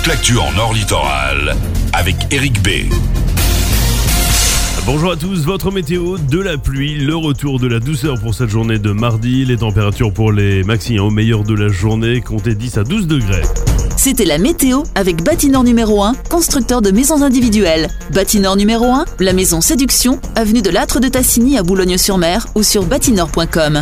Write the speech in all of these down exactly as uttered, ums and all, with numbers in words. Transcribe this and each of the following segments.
toute l'actu en Nord Littoral avec Eric B. Bonjour à tous, votre météo, de la pluie, le retour de la douceur pour cette journée de mardi. Les températures pour les maxi hein, au meilleur de la journée, comptez dix à douze degrés. C'était la météo avec Bâtinor numéro un, constructeur de maisons individuelles. Bâtinor numéro un, la maison Séduction, avenue de l'Âtre de Tassigny à Boulogne-sur-Mer ou sur bâtinor point com.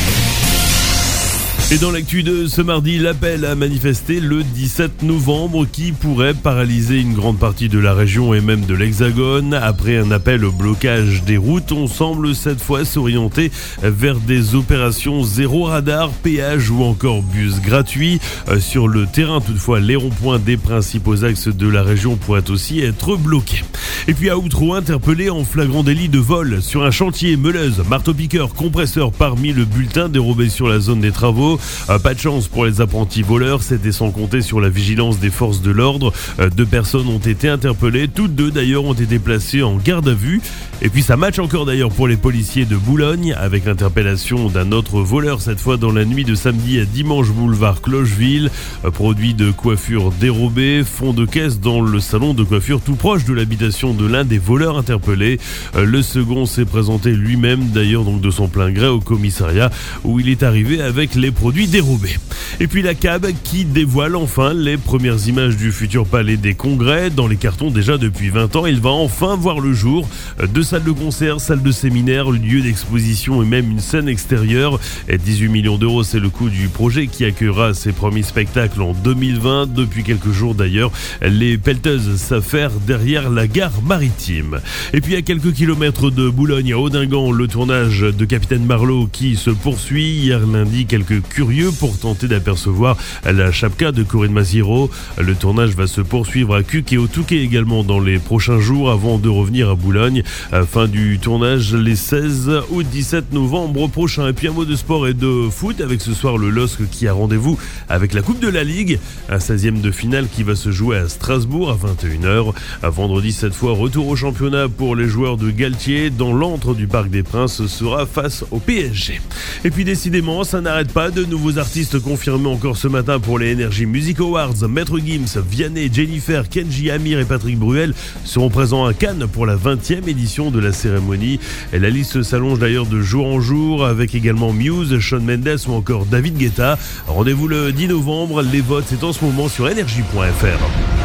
Et dans l'actu de ce mardi, l'appel à manifester le dix-sept novembre qui pourrait paralyser une grande partie de la région et même de l'Hexagone. Après un appel au blocage des routes, on semble cette fois s'orienter vers des opérations zéro radar, péage ou encore bus gratuits. Sur le terrain, toutefois, les ronds-points des principaux axes de la région pourraient aussi être bloqués. Et puis à Outreau, interpellé en flagrant délit de vol sur un chantier, meuleuse, marteau-piqueur, compresseur parmi le bulletin dérobé sur la zone des travaux. Euh, pas de chance pour les apprentis voleurs, c'était sans compter sur la vigilance des forces de l'ordre. Euh, deux personnes ont été interpellées, toutes deux d'ailleurs ont été placées en garde à vue. Et puis ça match encore d'ailleurs pour les policiers de Boulogne, avec l'interpellation d'un autre voleur, cette fois dans la nuit de samedi à dimanche boulevard Clocheville. Euh, produit de coiffure dérobé, fond de caisse dans le salon de coiffure tout proche de l'habitation de l'un des voleurs interpellés. Euh, le second s'est présenté lui-même d'ailleurs donc de son plein gré au commissariat où il est arrivé avec les produits dérobés. Et puis la C A B qui dévoile enfin les premières images du futur palais des congrès. Dans les cartons déjà depuis vingt ans, il va enfin voir le jour. Deux salles de concert, salles de séminaire, lieu d'exposition et même une scène extérieure. Et dix-huit millions d'euros, c'est le coût du projet qui accueillera ses premiers spectacles en deux mille vingt. Depuis quelques jours d'ailleurs, les pelleteuses s'affairent derrière la gare maritime. Et puis à quelques kilomètres de Boulogne, à Audingan, le tournage de Capitaine Marlowe qui se poursuit. Hier lundi, quelques curieux pour tenter d'apercevoir la chapka de Corinne Maziero. Le tournage va se poursuivre à Cuques et au Touquet également dans les prochains jours avant de revenir à Boulogne. Fin du tournage les seize ou dix-sept novembre prochains. Et puis un mot de sport et de foot avec ce soir le L O S C qui a rendez-vous avec la Coupe de la Ligue. Un seizième de finale qui va se jouer à Strasbourg à vingt et une heures. Vendredi cette fois, retour au championnat pour les joueurs de Galtier dans l'antre du Parc des Princes. Ce sera face au P S G. Et puis décidément, ça n'arrête pas. De nouveaux artistes confirmés encore ce matin pour les Energy Music Awards. Maître Gims, Vianney, Jennifer, Kenji, Amir et Patrick Bruel seront présents à Cannes pour la vingtième édition de la cérémonie. Et la liste s'allonge d'ailleurs de jour en jour avec également Muse, Shawn Mendes ou encore David Guetta. Rendez-vous le dix novembre. Les votes, c'est en ce moment sur énergie point f r.